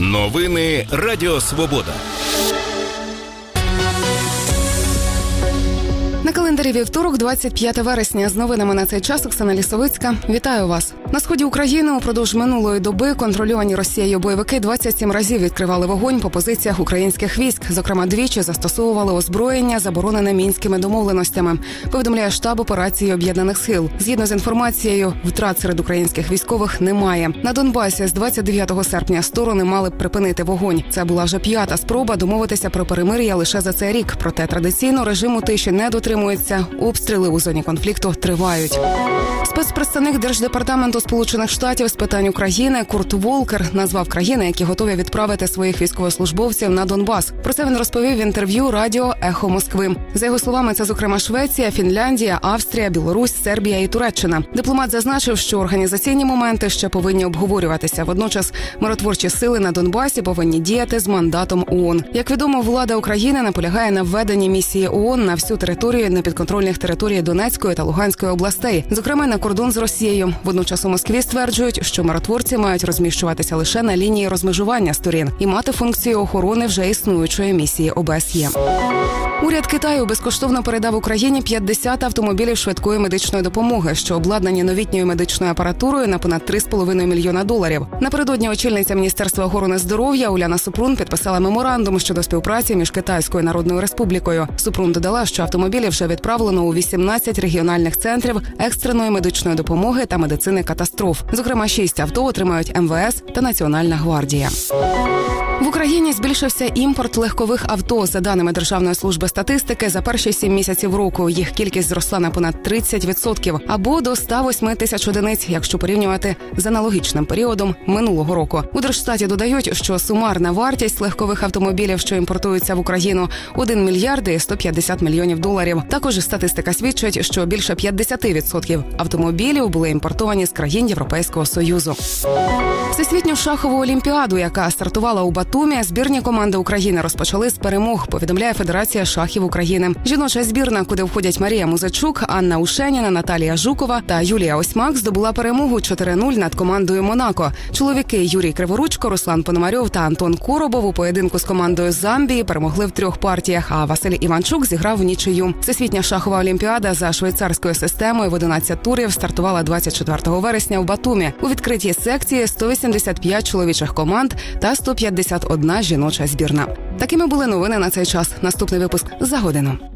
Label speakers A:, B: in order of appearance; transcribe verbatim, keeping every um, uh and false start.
A: Новини Радіо Свобода.
B: На календарі вівторок, двадцять п'яте вересня. З новинами на цей час Оксана Лісовицька. Вітаю вас. На сході України упродовж минулої доби контрольовані Росією бойовики двадцять сім разів відкривали вогонь по позиціях українських військ. Зокрема, двічі застосовували озброєння, заборонене мінськими домовленостями. Повідомляє штаб операції Об'єднаних сил. Згідно з інформацією, втрат серед українських військових немає. На Донбасі з двадцять дев'ятого серпня сторони мали б припинити вогонь. Це була вже п'ята спроба домовитися про перемир'я лише за цей рік. Проте традиційно режиму тиші не дотримується. Обстріли у зоні конфлікту тривають. Спецпредставник Держдепартаменту Сполучених Штатів з питань України Курт Волкер назвав країни, які готові відправити своїх військовослужбовців на Донбас. Про це він розповів в інтерв'ю радіо «Ехо Москви». За його словами, це, зокрема, Швеція, Фінляндія, Австрія, Білорусь, Сербія і Туреччина. Дипломат зазначив, що організаційні моменти ще повинні обговорюватися. Водночас, миротворчі сили на Донбасі повинні діяти з мандатом ООН. Як відомо, влада України наполягає на введенні місії ООН на всю територію непідконтрольних територій Донецької та Луганської областей, зокрема на кордон з Росією. Водночас у Москві стверджують, що миротворці мають розміщуватися лише на лінії розмежування сторін і мати функцію охорони вже існуючої місії О Б С Є. Уряд Китаю безкоштовно передав Україні п'ятдесят автомобілів швидкої медичної допомоги, що обладнані новітньою медичною апаратурою на понад три з половиною мільйона доларів. Напередодні очільниця Міністерства охорони здоров'я Уляна Супрун підписала меморандум щодо співпраці між Китайською Народною Республікою. Супрун додала, що автомобілі вже відправлено у вісімнадцять регіональних центрів екстреної медичної допомоги та медицини катастроф. Зокрема, шість авто отримають Ем Ве Ес та Національна гвардія. В Україні збільшився імпорт легкових авто. За даними Державної служби статистики, за перші сім місяців року їх кількість зросла на понад тридцять відсотків, або до ста восьми тисяч одиниць, якщо порівнювати з аналогічним періодом минулого року. У Держстаті додають, що сумарна вартість легкових автомобілів, що імпортуються в Україну, один мільярд і сто п'ятдесят мільйонів доларів. Також статистика свідчить, що більше п'ятдесят відсотків автомобілів були імпортовані з країн Європейського Союзу. Всесвітню шахову олімпіаду, яка стартувала у Батумі, збірні команди України розпочали з перемог, повідомляє Федерація шахів України. Жіноча збірна, куди входять Марія Музичук, Анна Ушеніна, Наталія Жукова та Юлія Осьмак, здобула перемогу чотири нуль над командою Монако. Чоловіки Юрій Криворучко, Руслан Пономарьов та Антон Коробов у поєдинку з командою Замбії перемогли в трьох партіях, а Василь Іванчук зіграв в нічию. Всесвітня шахова олімпіада за швейцарською системою в одинадцять турів стартувала двадцять четвертого вересня в Батумі. У відкритій секції сто вісімдесят п'ять чоловічих команд та сто п'ятдесят одна жіноча збірна. Такими були новини на цей час. Наступний випуск за годину.